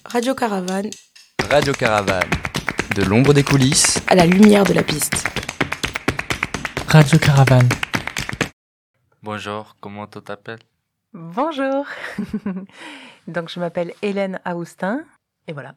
Radio Caravane, Radio Caravane, de l'ombre des coulisses à la lumière de la piste. Radio Caravane. Bonjour, comment tu t'appelles? Bonjour. Donc je m'appelle Hélène Aoustin et voilà.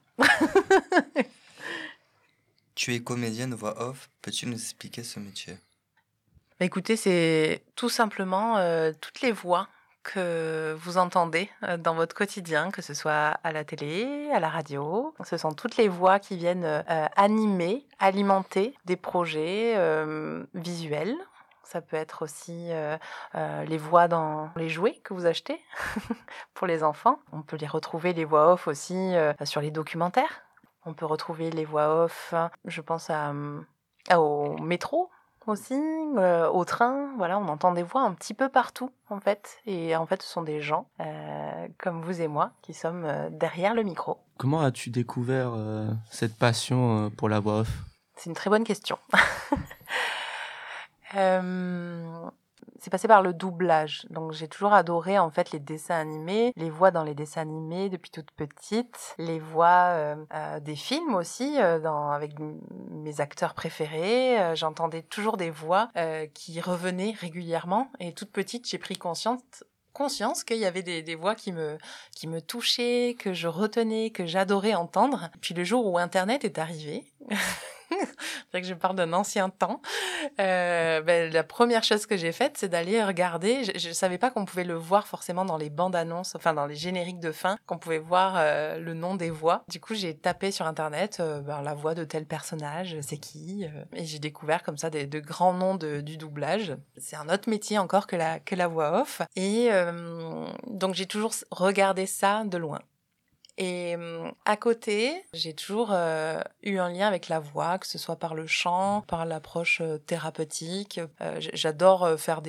Tu es comédienne voix off, peux-tu nous expliquer ce métier? Écoutez, c'est tout simplement toutes les voix que vous entendez dans votre quotidien, que ce soit à la télé, à la radio. Ce sont toutes les voix qui viennent animer, alimenter des projets visuels. Ça peut être aussi les voix dans les jouets que vous achetez pour les enfants. On peut les retrouver, les voix off aussi, sur les documentaires. On peut retrouver les voix off, je pense au métro aussi, au train. Voilà, on entend des voix un petit peu partout, en fait. Et en fait, ce sont des gens, comme vous et moi, qui sommes derrière le micro. Comment as-tu découvert cette passion pour la voix off? C'est une très bonne question. C'est passé par le doublage. Donc j'ai toujours adoré en fait les dessins animés, les voix dans les dessins animés depuis toute petite, les voix des films aussi avec mes acteurs préférés. J'entendais toujours des voix qui revenaient régulièrement et toute petite j'ai pris conscience qu'il y avait des voix qui me touchaient, que je retenais, que j'adorais entendre. Puis le jour où Internet est arrivé, c'est vrai que je parle d'un ancien temps, la première chose que j'ai faite, c'est d'aller regarder. Je savais pas qu'on pouvait le voir forcément dans les bandes annonces, enfin dans les génériques de fin, qu'on pouvait voir le nom des voix. Du coup, j'ai tapé sur Internet la voix de tel personnage, c'est qui, et j'ai découvert comme ça de grands noms du doublage. C'est un autre métier encore que la voix off. Et donc j'ai toujours regardé ça de loin. Et à côté, j'ai toujours eu un lien avec la voix, que ce soit par le chant, par l'approche thérapeutique. J'adore faire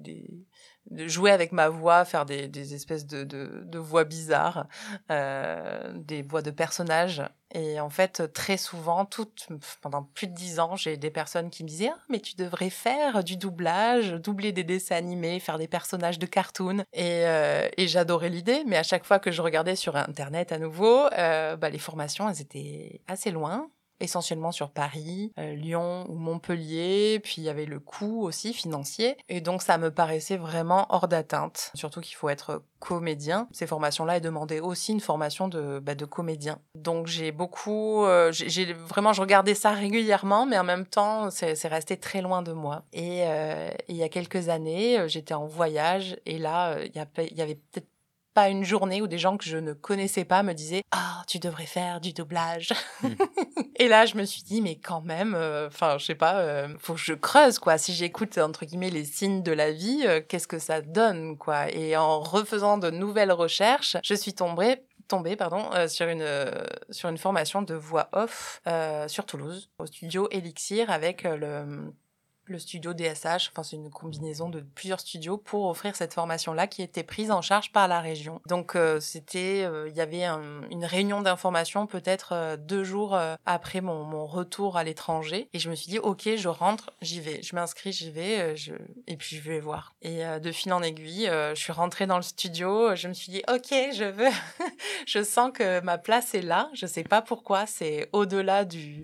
de jouer avec ma voix, faire des espèces de voix bizarres, des voix de personnages. Et en fait, très souvent, pendant plus de 10 ans, j'ai des personnes qui me disaient « Ah, mais tu devrais faire du doublage, doubler des dessins animés, faire des personnages de cartoon. » Et j'adorais l'idée, mais à chaque fois que je regardais sur Internet à nouveau, les formations, elles étaient assez loin. Essentiellement sur Paris, Lyon ou Montpellier, puis il y avait le coût aussi financier, et donc ça me paraissait vraiment hors d'atteinte. Surtout qu'il faut être comédien. Ces formations-là, elles demandaient aussi une formation de comédien. Donc j'ai vraiment, je regardais ça régulièrement, mais en même temps, c'est resté très loin de moi. Et il y a quelques années, j'étais en voyage, et là, il y avait peut-être pas une journée où des gens que je ne connaissais pas me disaient « Ah, tu devrais faire du doublage !» Et là, je me suis dit, mais quand même, je sais pas, faut que je creuse, quoi. Si j'écoute, entre guillemets, les signes de la vie, qu'est-ce que ça donne, quoi. Et en refaisant de nouvelles recherches, je suis tombée sur une formation de voix off sur Toulouse, au studio Elixir, avec le studio DSH, enfin c'est une combinaison de plusieurs studios pour offrir cette formation-là qui était prise en charge par la région. Donc il y avait une réunion d'information peut-être 2 jours après mon retour à l'étranger, et je me suis dit ok, je rentre, j'y vais, je m'inscris, j'y vais, et puis je vais voir. Et de fil en aiguille, je suis rentrée dans le studio, je me suis dit ok, je veux, je sens que ma place est là, je sais pas pourquoi, c'est au-delà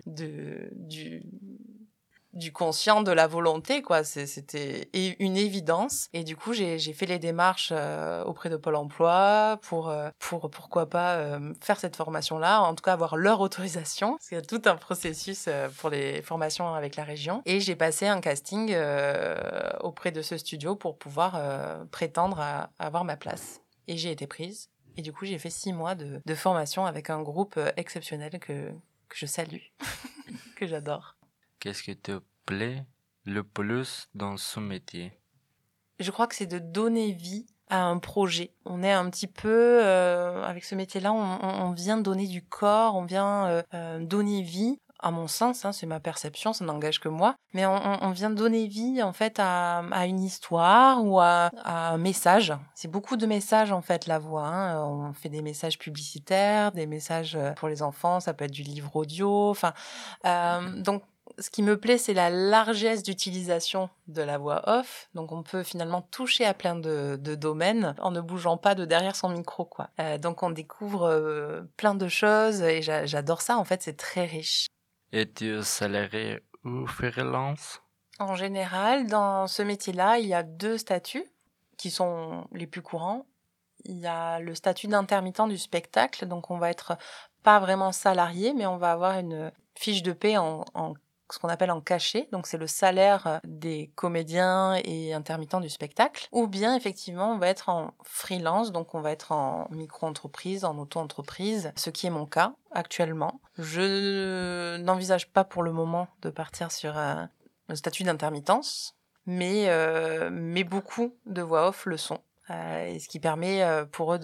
du conscient, de la volonté, quoi. C'était une évidence. Et du coup, j'ai fait les démarches auprès de Pôle emploi pour pourquoi pas faire cette formation-là, en tout cas avoir leur autorisation, parce qu'il y a tout un processus pour les formations avec la région. Et j'ai passé un casting auprès de ce studio pour pouvoir prétendre à avoir ma place. Et j'ai été prise. Et du coup, j'ai fait 6 mois de formation avec un groupe exceptionnel que je salue, que j'adore. Qu'est-ce qui te plaît le plus dans ce métier? Je crois que c'est de donner vie à un projet. On est un petit peu, avec ce métier-là, on vient donner du corps, on vient donner vie. À mon sens, c'est ma perception, ça n'engage que moi, mais on vient donner vie en fait à une histoire ou à un message. C'est beaucoup de messages en fait, la voix. On fait des messages publicitaires, des messages pour les enfants, ça peut être du livre audio. Donc Ce qui me plaît, c'est la largesse d'utilisation de la voix off. Donc, on peut finalement toucher à plein de domaines en ne bougeant pas de derrière son micro, quoi. Donc, on découvre plein de choses et j'adore ça. En fait, c'est très riche. Es-tu salarié ou freelance? En général, dans ce métier-là, il y a 2 statuts qui sont les plus courants. Il y a le statut d'intermittent du spectacle. Donc, on va être pas vraiment salarié, mais on va avoir une fiche de paie en ce qu'on appelle en cachet, donc c'est le salaire des comédiens et intermittents du spectacle, ou bien effectivement on va être en freelance, donc on va être en micro-entreprise, en auto-entreprise, ce qui est mon cas actuellement. Je n'envisage pas pour le moment de partir sur le statut d'intermittence, mais beaucoup de voix off le sont, et ce qui permet pour eux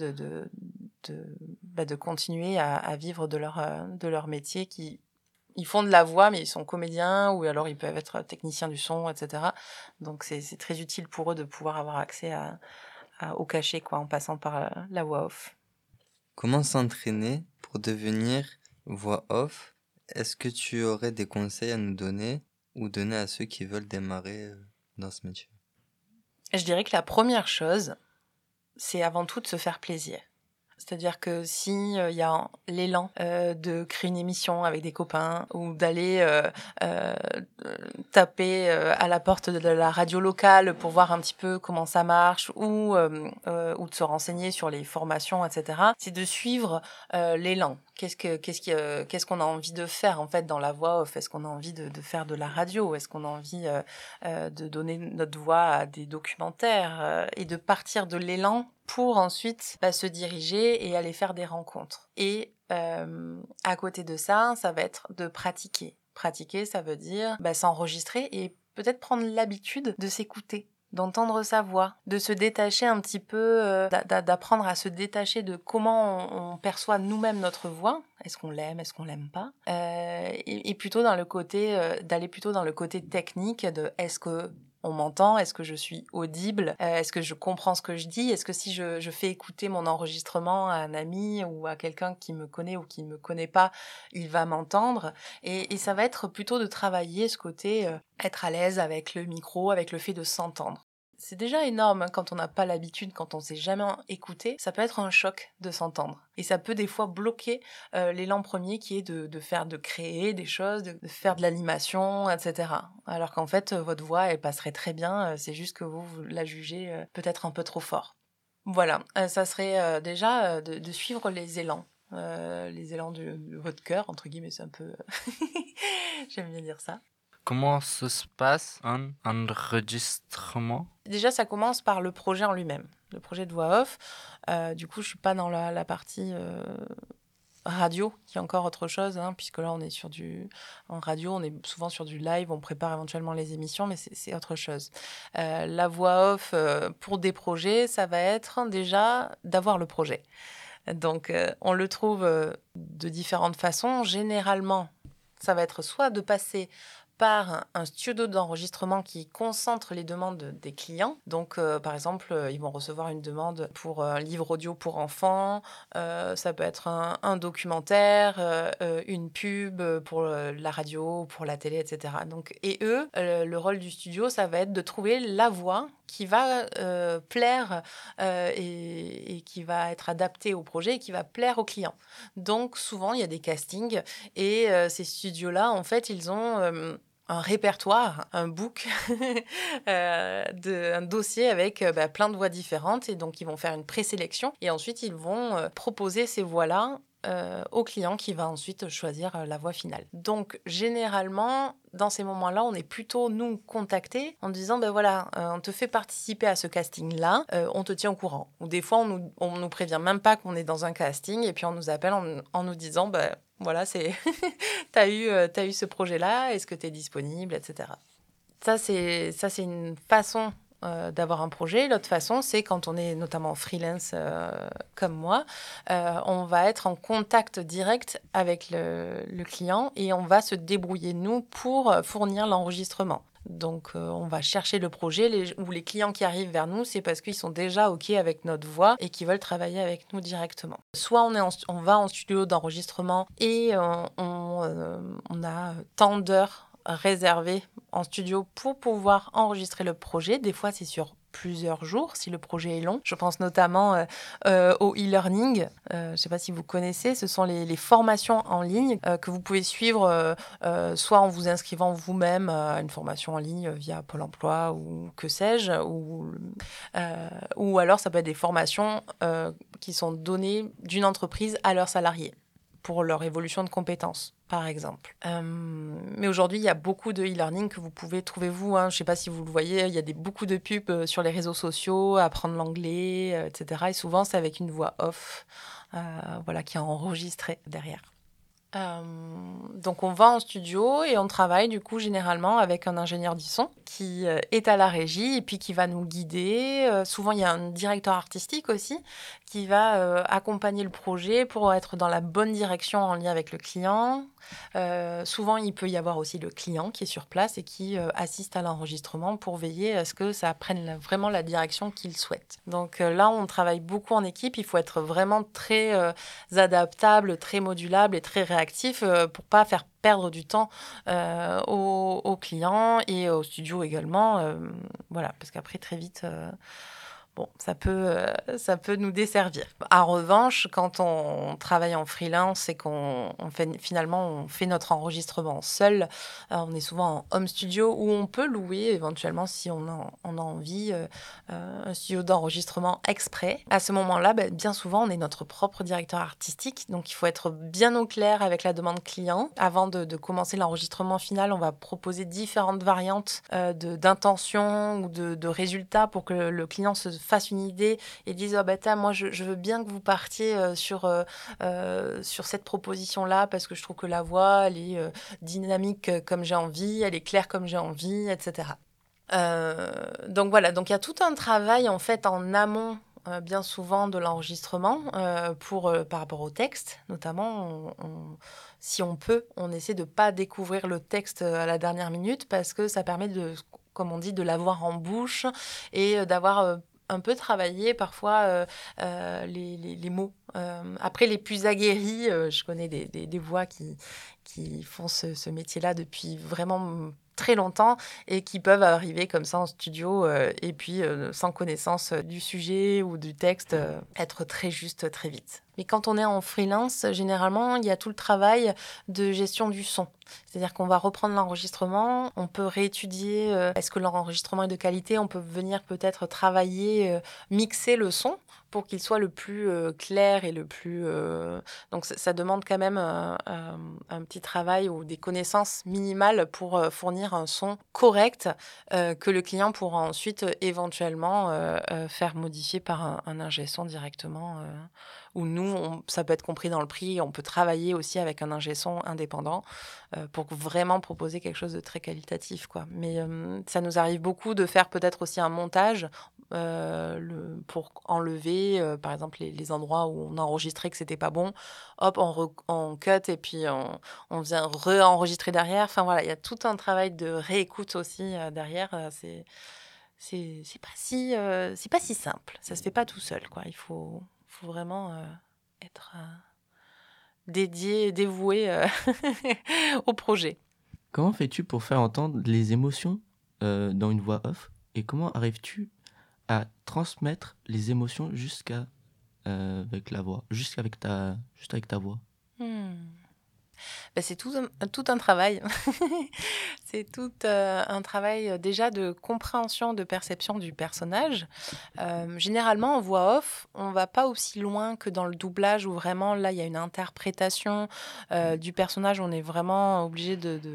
de continuer à vivre de leur métier ils font de la voix, mais ils sont comédiens, ou alors ils peuvent être techniciens du son, etc. Donc c'est très utile pour eux de pouvoir avoir accès au cachet, quoi, en passant par la voix off. Comment s'entraîner pour devenir voix off? Est-ce que tu aurais des conseils à nous donner ou donner à ceux qui veulent démarrer dans ce métier? Je dirais que la première chose, c'est avant tout de se faire plaisir. C'est-à-dire que si il y a l'élan de créer une émission avec des copains ou d'aller taper à la porte de la radio locale pour voir un petit peu comment ça marche, ou de se renseigner sur les formations, etc., c'est de suivre l'élan. Qu'est-ce qu'on a envie de faire en fait dans la voix off? Est-ce qu'on a envie de faire de la radio? Est-ce qu'on a envie de donner notre voix à des documentaires, et de partir de l'élan pour ensuite se diriger et aller faire des rencontres. Et à côté de ça, ça va être de pratiquer. Pratiquer, ça veut dire s'enregistrer et peut-être prendre l'habitude de s'écouter, d'entendre sa voix, de se détacher un petit peu, d'apprendre à se détacher de comment on perçoit nous-mêmes notre voix. Est-ce qu'on l'aime, est-ce qu'on l'aime pas, et plutôt dans le côté d'aller plutôt dans le côté technique de est-ce que on m'entend, est-ce que je suis audible, est-ce que je comprends ce que je dis, est-ce que si je fais écouter mon enregistrement à un ami ou à quelqu'un qui me connaît ou qui ne me connaît pas, il va m'entendre, et ça va être plutôt de travailler ce côté être à l'aise avec le micro, avec le fait de s'entendre. C'est déjà énorme quand on n'a pas l'habitude, quand on s'est jamais écouté, ça peut être un choc de s'entendre. Et ça peut des fois bloquer l'élan premier qui est de créer des choses, de faire de l'animation, etc. Alors qu'en fait, votre voix, elle passerait très bien, c'est juste que vous la jugez peut-être un peu trop fort. Voilà, ça serait déjà de suivre les élans de votre cœur, entre guillemets, c'est un peu... J'aime bien dire ça. Comment se passe un enregistrement? Déjà, ça commence par le projet en lui-même, le projet de voix off. Du coup, je suis pas dans la partie radio, qui est encore autre chose, puisque là, on est en radio, on est souvent sur du live, on prépare éventuellement les émissions, mais c'est autre chose. La voix off pour des projets, ça va être déjà d'avoir le projet. Donc, on le trouve de différentes façons. Généralement, ça va être soit de passer par un studio d'enregistrement qui concentre les demandes des clients. Donc, par exemple, ils vont recevoir une demande pour un livre audio pour enfants, ça peut être un documentaire, une pub pour la radio, pour la télé, etc. Donc, et eux, le rôle du studio, ça va être de trouver la voix qui va plaire et qui va être adaptée au projet et qui va plaire aux clients. Donc, souvent, il y a des castings et ces studios-là, en fait, ils ont... un répertoire, un book, un dossier avec plein de voix différentes. Et donc, ils vont faire une présélection. Et ensuite, ils vont proposer ces voix-là au client qui va ensuite choisir la voix finale. Donc, généralement, dans ces moments-là, on est plutôt, nous, contactés en disant, on te fait participer à ce casting-là, on te tient au courant. Ou des fois, on nous prévient même pas qu'on est dans un casting et puis on nous appelle en nous disant, voilà, c'est t'as eu ce projet-là, est-ce que t'es disponible, etc. Ça, c'est une façon d'avoir un projet. L'autre façon, c'est quand on est notamment freelance comme moi, on va être en contact direct avec le client et on va se débrouiller, nous, pour fournir l'enregistrement. Donc, on va chercher le projet, ou les clients qui arrivent vers nous, c'est parce qu'ils sont déjà OK avec notre voix et qu'ils veulent travailler avec nous directement. Soit on va en studio d'enregistrement et on a tant d'heures réservé en studio pour pouvoir enregistrer le projet. Des fois, c'est sur plusieurs jours si le projet est long. Je pense notamment au e-learning. Je ne sais pas si vous connaissez, ce sont les formations en ligne que vous pouvez suivre soit en vous inscrivant vous-même à une formation en ligne via Pôle emploi ou que sais-je, ou alors ça peut être des formations qui sont données d'une entreprise à leurs salariés pour leur évolution de compétences, par exemple. Mais aujourd'hui, il y a beaucoup de e-learning que vous pouvez trouver vous. Je ne sais pas si vous le voyez, il y a beaucoup de pubs sur les réseaux sociaux, apprendre l'anglais, etc. Et souvent, c'est avec une voix off qui est enregistrée derrière. Donc on va en studio et on travaille du coup généralement avec un ingénieur du son qui est à la régie et puis qui va nous guider. Souvent il y a un directeur artistique aussi qui va accompagner le projet pour être dans la bonne direction en lien avec le client. Souvent il peut y avoir aussi le client qui est sur place et qui assiste à l'enregistrement pour veiller à ce que ça prenne vraiment la direction qu'il souhaite. Donc là on travaille beaucoup en équipe, il faut être vraiment très adaptable, très modulable et très réactif pour pas faire perdre du temps aux clients et au studio également. Parce qu'après, très vite, ça peut nous desservir. En revanche, quand on travaille en freelance et qu'on fait notre enregistrement seul, on est souvent en home studio où on peut louer éventuellement, si on a envie, un studio d'enregistrement exprès. À ce moment-là, bien souvent, on est notre propre directeur artistique, donc il faut être bien au clair avec la demande client. Avant de commencer l'enregistrement final, on va proposer différentes variantes d'intention ou de résultats pour que le client se fasse une idée et dise moi je veux bien que vous partiez sur cette proposition-là parce que je trouve que la voix elle est dynamique comme j'ai envie, elle est claire comme j'ai envie, etc. Donc il y a tout un travail en fait en amont bien souvent de l'enregistrement par rapport au texte notamment. Si on peut, on essaie de ne pas découvrir le texte à la dernière minute parce que ça permet comme on dit, de l'avoir en bouche et d'avoir un peu travaillé parfois les mots. Après, les plus aguerris, je connais des voix qui font ce métier-là depuis vraiment très longtemps et qui peuvent arriver comme ça en studio et puis sans connaissance du sujet ou du texte, être très juste très vite. Mais quand on est en freelance, généralement, il y a tout le travail de gestion du son. C'est-à-dire qu'on va reprendre l'enregistrement, on peut réétudier est-ce que l'enregistrement est de qualité, on peut venir peut-être travailler, mixer le son pour qu'il soit le plus clair et le plus... Donc ça demande quand même un petit travail ou des connaissances minimales pour fournir un son correct que le client pourra ensuite éventuellement faire modifier par un ingé son directement. Ou nous, ça peut être compris dans le prix, on peut travailler aussi avec un ingé son indépendant pour vraiment proposer quelque chose de très qualitatif, quoi. Mais ça nous arrive beaucoup de faire peut-être aussi un montage pour enlever, par exemple, les endroits où on a enregistré que c'était pas bon. Hop, on cut et puis on vient re-enregistrer derrière. Enfin voilà, il y a tout un travail de réécoute aussi derrière. C'est pas si simple. Ça se fait pas tout seul, quoi. Il faut vraiment être dévoué au projet. Comment fais-tu pour faire entendre les émotions dans une voix off et comment arrives-tu à transmettre les émotions jusqu'à avec la voix, juste avec ta voix? C'est tout un travail. C'est tout un travail déjà de compréhension, de perception du personnage. Généralement, en voix off, on va pas aussi loin que dans le doublage où vraiment, là, il y a une interprétation du personnage. On est vraiment obligé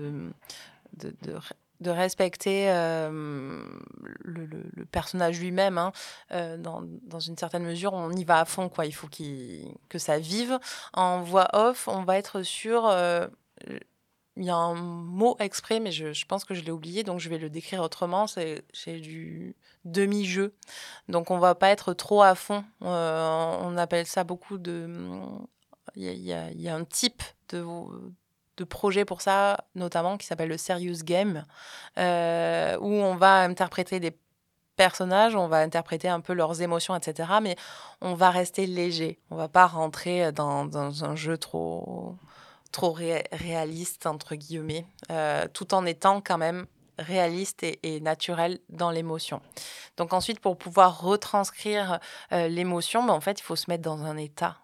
de respecter le personnage lui-même. Dans une certaine mesure, on y va à fond, quoi. Il faut que ça vive. En voix off, on va être sur... il y a un mot exprès, mais je pense que je l'ai oublié, donc je vais le décrire autrement. C'est du demi-jeu. Donc, on va pas être trop à fond. On appelle ça beaucoup de... Il y a un type de projet pour ça, notamment, qui s'appelle le serious game, où on va interpréter des personnages, on va interpréter un peu leurs émotions, etc. Mais on va rester léger. On va pas rentrer dans un jeu trop trop réaliste, entre guillemets, tout en étant quand même réaliste et naturel dans l'émotion. Donc ensuite, pour pouvoir retranscrire l'émotion, en fait, il faut se mettre dans un état.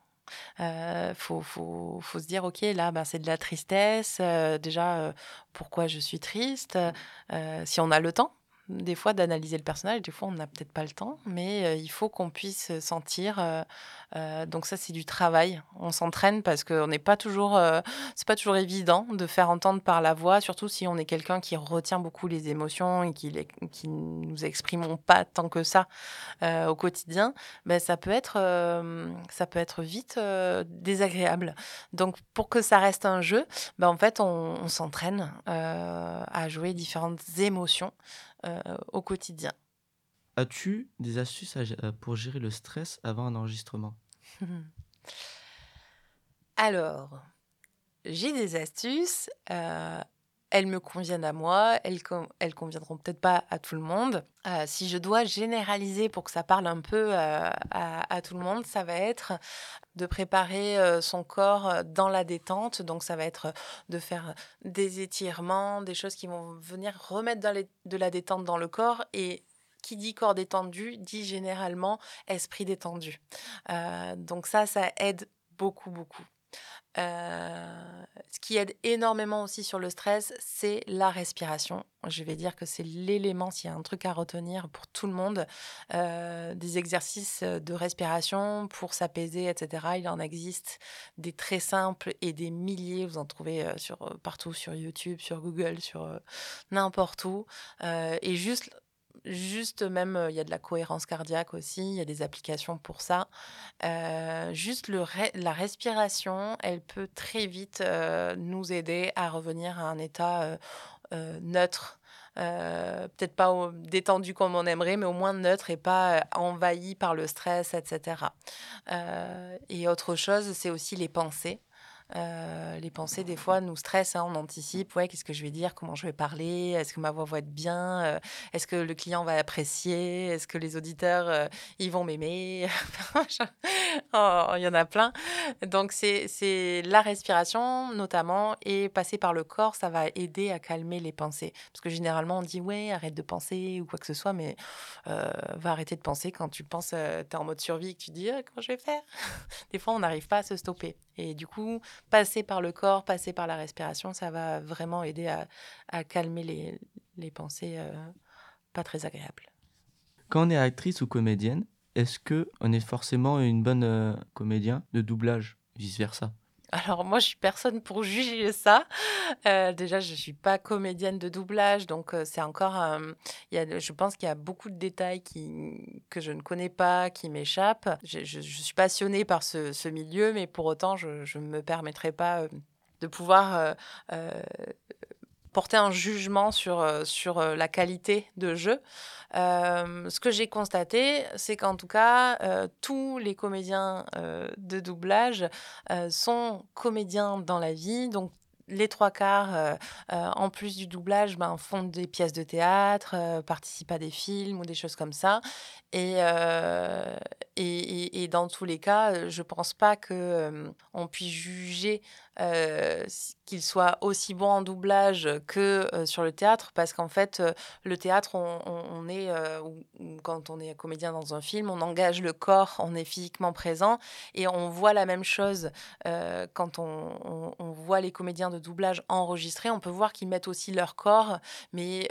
Faut se dire: «OK, là, c'est de la tristesse, déjà, pourquoi je suis triste?» Si on a le temps, des fois, d'analyser le personnage, des fois, on n'a peut-être pas le temps, mais il faut qu'on puisse sentir, donc ça, c'est du travail. On s'entraîne parce qu'on n'est pas toujours, c'est pas toujours évident de faire entendre par la voix, surtout si on est quelqu'un qui retient beaucoup les émotions et qui nous exprimons pas tant que ça au quotidien, ça peut être vite, désagréable. Donc pour que ça reste un jeu, en fait, on s'entraîne, à jouer différentes émotions, au quotidien. As-tu des astuces pour gérer le stress avant un enregistrement? Alors, j'ai des astuces, elles me conviennent à moi, elles conviendront peut-être pas à tout le monde. Si je dois généraliser pour que ça parle un peu, à tout le monde, ça va être de préparer, son corps, dans la détente. Donc ça va être, de faire des étirements, des choses qui vont venir remettre de la détente dans le corps, et qui dit corps détendu, dit généralement esprit détendu. Donc ça aide beaucoup, beaucoup. Ce qui aide énormément aussi sur le stress, c'est la respiration. Je vais dire que c'est l'élément, s'il y a un truc à retenir pour tout le monde, des exercices de respiration pour s'apaiser, etc. Il en existe des très simples et des milliers. Vous en trouvez partout sur YouTube, sur Google, sur n'importe où. Et juste même, il y a de la cohérence cardiaque aussi, il y a des applications pour ça. Juste la respiration, elle peut très vite, nous aider à revenir à un état, neutre. Peut-être pas détendu comme on aimerait, mais au moins neutre et pas, envahi par le stress, et cetera. Et autre chose, c'est aussi les pensées. Les pensées, des fois, nous stressent, hein, on anticipe: «Ouais, qu'est-ce que je vais dire? Comment je vais parler? Est-ce que ma voix va être bien? Est-ce que le client va apprécier? Est-ce que les auditeurs, ils vont m'aimer?» Oh, il y en a plein. Donc c'est la respiration, notamment, et passer par le corps, ça va aider à calmer les pensées. Parce que généralement, on dit: «Ouais, arrête de penser» ou quoi que ce soit, mais va arrêter de penser quand tu penses, tu es en mode survie et que tu dis: «Ah, comment je vais faire?» Des fois, on n'arrive pas à se stopper, et du coup, passer par le corps, passer par la respiration, ça va vraiment aider à calmer les pensées, pas très agréables. Quand on est actrice ou comédienne, est-ce que on est forcément une bonne comédien de doublage, vice-versa? Alors moi, je suis personne pour juger ça. Déjà, je suis pas comédienne de doublage, donc c'est encore, je pense qu'il y a beaucoup de détails que je ne connais pas, qui m'échappent. Je suis passionnée par ce milieu, mais pour autant, je ne me permettrai pas, de pouvoir, porter un jugement sur la qualité de jeu. Ce que j'ai constaté, c'est qu'en tout cas, tous les comédiens, de doublage, sont comédiens dans la vie. Donc les 3/4, en plus du doublage, font des pièces de théâtre, participent à des films ou des choses comme ça. Et dans tous les cas, je pense pas que, on puisse juger, qu'ils soient aussi bons en doublage que, sur le théâtre, parce qu'en fait, le théâtre, on est, ou quand on est comédien dans un film, on engage le corps, on est physiquement présent, et on voit la même chose, quand on voit les comédiens de doublage enregistrés, on peut voir qu'ils mettent aussi leur corps, mais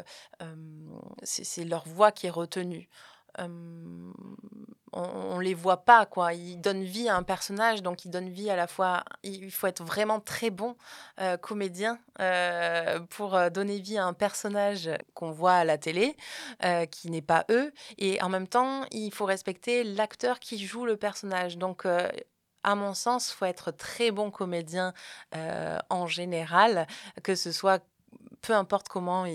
c'est leur voix qui est retenue. Hem, on les voit pas, quoi. Ils donnent vie à un personnage, donc ils donnent vie à la fois, il faut être vraiment très bon, comédien, pour, donner vie à un personnage qu'on voit à la télé, qui n'est pas eux, et en même temps, il faut respecter l'acteur qui joue le personnage. Donc à mon sens, il faut être très bon comédien, en général, que ce soit peu importe comment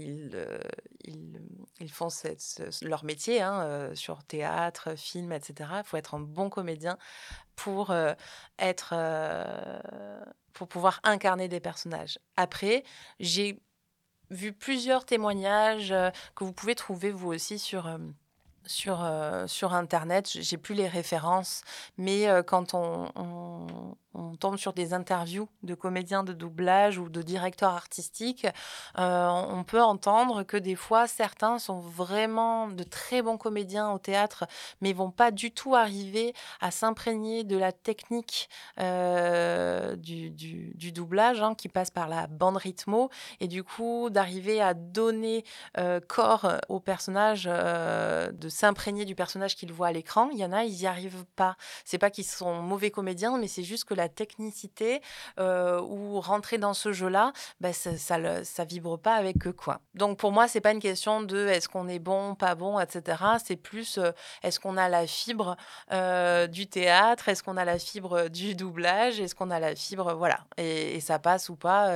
ils font leur métier, hein, sur théâtre, film, et cetera. Il faut être un bon comédien pour, être, pour pouvoir incarner des personnages. Après, j'ai vu plusieurs témoignages, que vous pouvez trouver vous aussi sur, sur Internet. J'ai plus les références, mais quand on tombe sur des interviews de comédiens de doublage ou de directeurs artistiques, on peut entendre que des fois, certains sont vraiment de très bons comédiens au théâtre, mais vont pas du tout arriver à s'imprégner de la technique du doublage, hein, qui passe par la bande rythmo, et du coup, d'arriver à donner corps au personnage, de s'imprégner du personnage qu'ils voient à l'écran. Il y en a, ils n'y arrivent pas. C'est pas qu'ils sont mauvais comédiens, mais c'est juste que la technicité ou rentrer dans ce jeu-là, ça vibre pas avec eux, quoi. Donc pour moi, c'est pas une question de est-ce qu'on est bon, pas bon, etc. C'est plus est-ce qu'on a la fibre du théâtre, est-ce qu'on a la fibre du doublage, est-ce qu'on a la fibre, voilà. Et ça passe ou pas.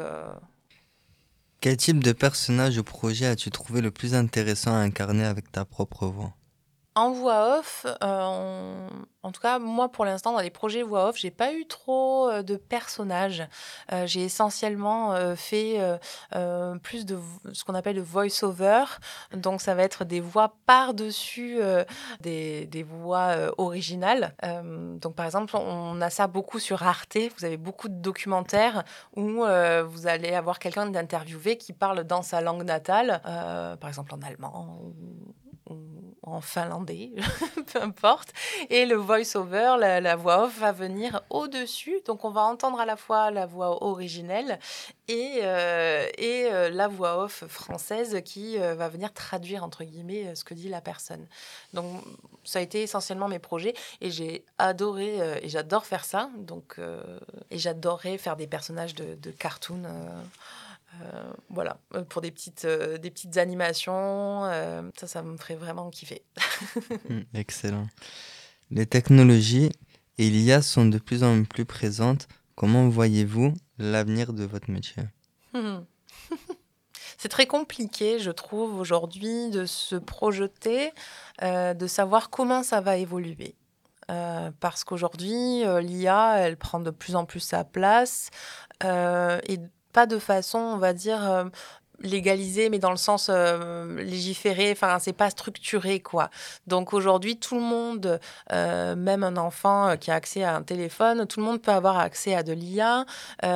Quel type de personnage ou projet as-tu trouvé le plus intéressant à incarner avec ta propre voix? En voix off, en tout cas, moi, pour l'instant, dans les projets voix off, j'ai pas eu trop de personnages. J'ai essentiellement fait plus de ce qu'on appelle le voice-over. Donc, ça va être des voix par-dessus des voix originales. Donc, par exemple, on a ça beaucoup sur Arte. Vous avez beaucoup de documentaires où vous allez avoir quelqu'un d'interviewé qui parle dans sa langue natale, par exemple en allemand ou en finlandais, peu importe. Et le voice-over, la voix off, va venir au-dessus. Donc, on va entendre à la fois la voix originelle et la voix off française qui va venir traduire, entre guillemets, ce que dit la personne. Donc, ça a été essentiellement mes projets et j'ai adoré et j'adore faire ça. Donc, et j'adorerais faire des personnages de cartoon. Voilà, pour des petites animations, ça me ferait vraiment kiffer. Excellent. Les technologies et l'IA sont de plus en plus présentes. Comment voyez-vous l'avenir de votre métier? C'est très compliqué, je trouve, aujourd'hui, de se projeter, de savoir comment ça va évoluer. Parce qu'aujourd'hui, l'IA, elle prend de plus en plus sa place, et pas de façon, on va dire, légalisée, mais dans le sens légiféré, enfin, c'est pas structuré, quoi. Donc aujourd'hui, tout le monde, même un enfant qui a accès à un téléphone, tout le monde peut avoir accès à de l'IA.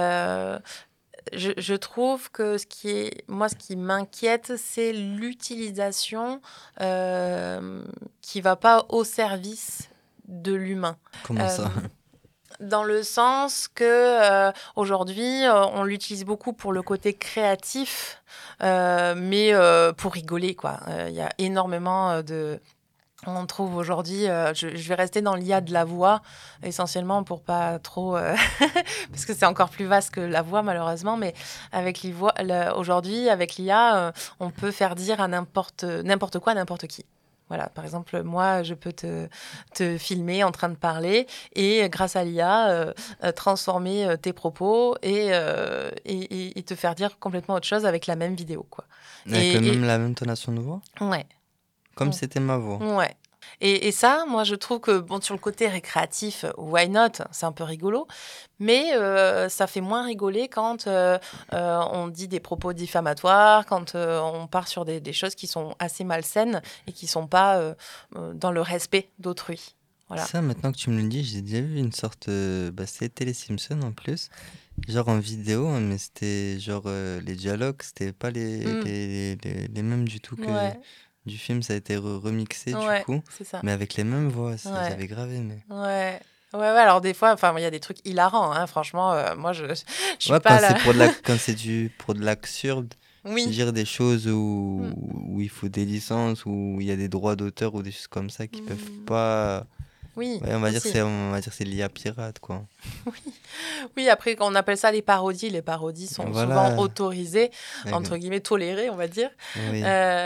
Je trouve que ce qui m'inquiète, c'est l'utilisation qui va pas au service de l'humain. Comment ça? Dans le sens que aujourd'hui, on l'utilise beaucoup pour le côté créatif, mais pour rigoler, quoi. Il y a énormément de... On trouve aujourd'hui, je vais rester dans l'IA de la voix, essentiellement pour pas trop... parce que c'est encore plus vaste que la voix, malheureusement, mais avec aujourd'hui, avec l'IA, on peut faire dire à n'importe quoi, à n'importe qui. Voilà, par exemple, moi, je peux te filmer en train de parler et grâce à l'IA, transformer tes propos et te faire dire complètement autre chose avec la même vidéo, quoi. Avec la même tonation de voix? Ouais. Comme c'était ma voix. Ouais. Et ça, moi, je trouve que, bon, sur le côté récréatif, why not? C'est un peu rigolo. Mais ça fait moins rigoler quand on dit des propos diffamatoires, quand on part sur des choses qui sont assez malsaines et qui ne sont pas dans le respect d'autrui. Voilà. Ça, maintenant que tu me le dis, j'ai déjà vu une sorte... c'était les Simpsons en plus. Genre en vidéo, hein, mais c'était genre les dialogues, c'était pas les mêmes du tout que du film. Ça a été remixé du coup, c'est ça. mais avec les mêmes voix. J'avais grave aimé. Ouais. Ouais, alors des fois, il y a des trucs hilarants, hein, franchement, moi je suis Ouais, pas là. quand c'est pour de l'absurde, Oui. dire des choses où il faut des licences, où il y a des droits d'auteur ou des choses comme ça qui peuvent pas... Oui, Ouais, on va dire aussi. c'est l'IA pirate, quoi. Oui, après, on appelle ça les parodies. Les parodies sont souvent autorisées, entre guillemets, tolérées, on va dire. Oui.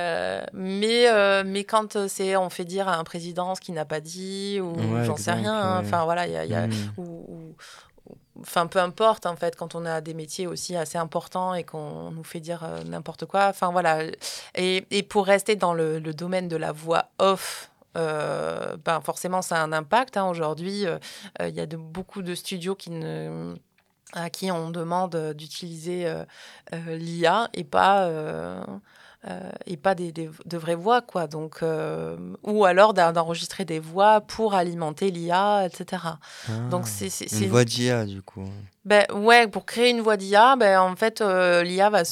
Mais quand on fait dire à un président ce qu'il n'a pas dit, ou j'en sais rien, hein, enfin voilà, il y a enfin, peu importe, en fait, quand on a des métiers aussi assez importants et qu'on nous fait dire n'importe quoi. Enfin, voilà. Et pour rester dans le domaine de la voix off, forcément, ça a un impact. Hein. Aujourd'hui, il y a beaucoup de studios à qui on demande d'utiliser l'IA et pas et pas de vraies voix, quoi. Donc, ou alors d'enregistrer des voix pour alimenter l'IA, etc. Donc une voix d'IA, du coup. Ben, ouais, pour créer une voix d'IA, en fait, l'IA va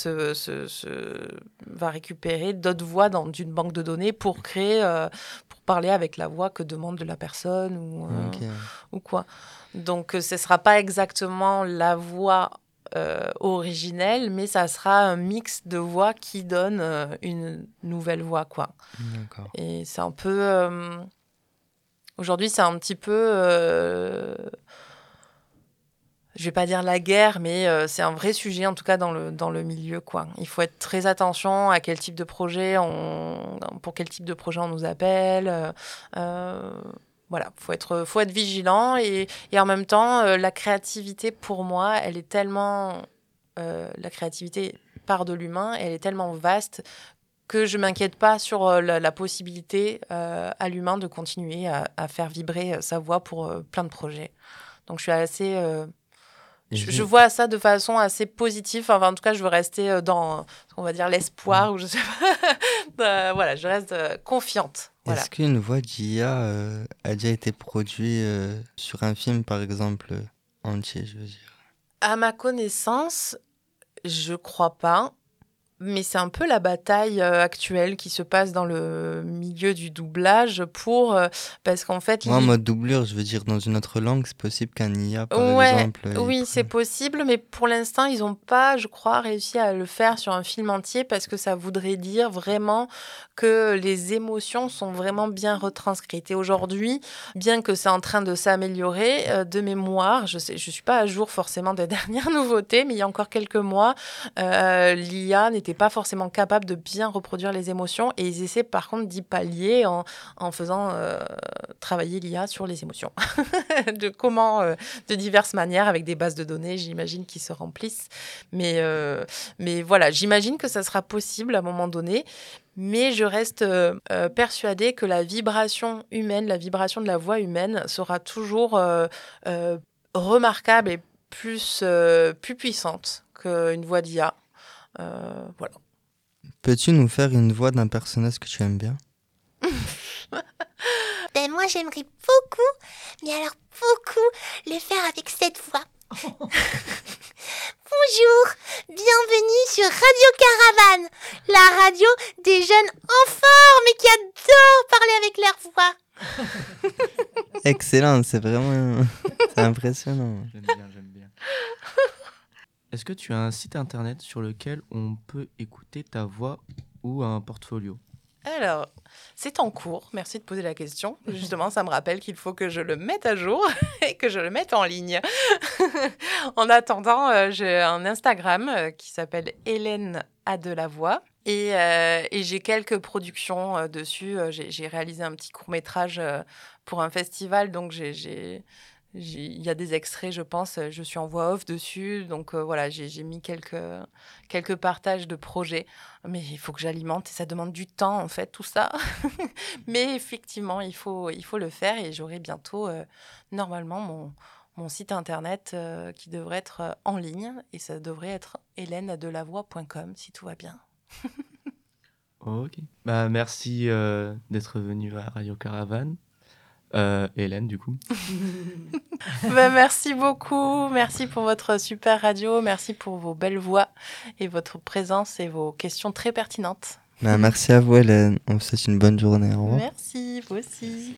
va récupérer d'autres voix d'une banque de données pour pour parler avec la voix que demande la personne ou quoi. Donc, ce sera pas exactement la voix originelle, mais ça sera un mix de voix qui donne une nouvelle voix, quoi. D'accord. Et c'est un peu... Aujourd'hui, c'est un petit peu... je vais pas dire la guerre, mais c'est un vrai sujet, en tout cas dans le milieu, quoi. Il faut être très attention à quel type de projet pour quel type de projet on nous appelle. Voilà, faut être vigilant et en même temps, la créativité, pour moi, elle est tellement... la créativité part de l'humain, elle est tellement vaste que je m'inquiète pas sur la possibilité à l'humain de continuer à faire vibrer sa voix pour plein de projets. Donc, je suis assez... Je vois ça de façon assez positive. Enfin, en tout cas, je veux rester dans, on va dire, l'espoir, ou je sais pas. Voilà, je reste confiante. Voilà. Est-ce qu'une voix d'IA a déjà été produite sur un film, par exemple, entier, je veux dire? À ma connaissance, je crois pas. Mais c'est un peu la bataille actuelle qui se passe dans le milieu du doublage parce qu'en fait... Moi, en mode doublure, je veux dire, dans une autre langue, c'est possible qu'un IA, par exemple... Oui, c'est possible, mais pour l'instant, ils n'ont pas, je crois, réussi à le faire sur un film entier parce que ça voudrait dire vraiment que les émotions sont vraiment bien retranscrites. Et aujourd'hui, bien que c'est en train de s'améliorer, de mémoire, je suis pas à jour forcément des dernières nouveautés, mais il y a encore quelques mois, l'IA n'était pas forcément capable de bien reproduire les émotions et ils essaient par contre d'y pallier en faisant travailler l'IA sur les émotions. De diverses manières avec des bases de données, j'imagine, qui se remplissent. Mais voilà, j'imagine que ça sera possible à un moment donné. Mais je reste persuadée que la vibration humaine, la vibration de la voix humaine sera toujours remarquable et plus puissante qu'une voix d'IA. Voilà. Peux-tu nous faire une voix d'un personnage que tu aimes bien? Moi, j'aimerais beaucoup, mais alors beaucoup, le faire avec cette voix. Bonjour, bienvenue sur Radio Caravane, la radio des jeunes en forme et qui adorent parler avec leur voix. Excellent, c'est vraiment... c'est impressionnant. J'aime bien. Est-ce que tu as un site internet sur lequel on peut écouter ta voix ou un portfolio? Alors, c'est en cours. Merci de poser la question. Justement, ça me rappelle qu'il faut que je le mette à jour et que je le mette en ligne. En attendant, j'ai un Instagram qui s'appelle Hélène a de la voix. Et j'ai quelques productions dessus. J'ai réalisé un petit court-métrage pour un festival. Donc, il y a des extraits, je pense. Je suis en voix off dessus. Donc, voilà, j'ai mis quelques partages de projets. Mais il faut que j'alimente et ça demande du temps, en fait, tout ça. Mais effectivement, il faut le faire. Et j'aurai bientôt, normalement, mon site internet qui devrait être en ligne. Et ça devrait être hélènedelavoix.com, si tout va bien. Ok. Merci d'être venue à Radio Caravane. Hélène, du coup. Merci beaucoup. Merci pour votre super radio. Merci pour vos belles voix et votre présence et vos questions très pertinentes. Merci à vous, Hélène. On vous souhaite une bonne journée. Au revoir. Merci, vous aussi.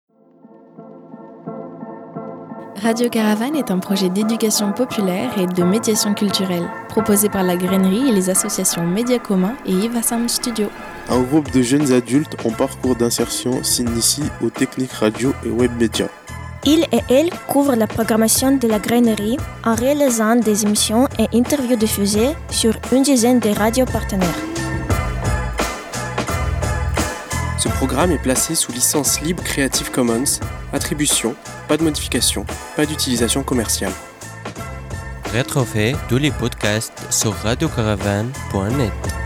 Radio Caravane est un projet d'éducation populaire et de médiation culturelle, proposé par la Grainerie et les associations Média Commun et Eva Sound Studio. Un groupe de jeunes adultes en parcours d'insertion s'initie aux techniques radio et web médias. Ils et elles couvrent la programmation de la Grainerie en réalisant des émissions et interviews diffusées sur une dizaine de radios partenaires. Ce programme est placé sous licence libre Creative Commons. Attribution, pas de modification, pas d'utilisation commerciale. Retrouvez tous les podcasts sur radiocaravane.net.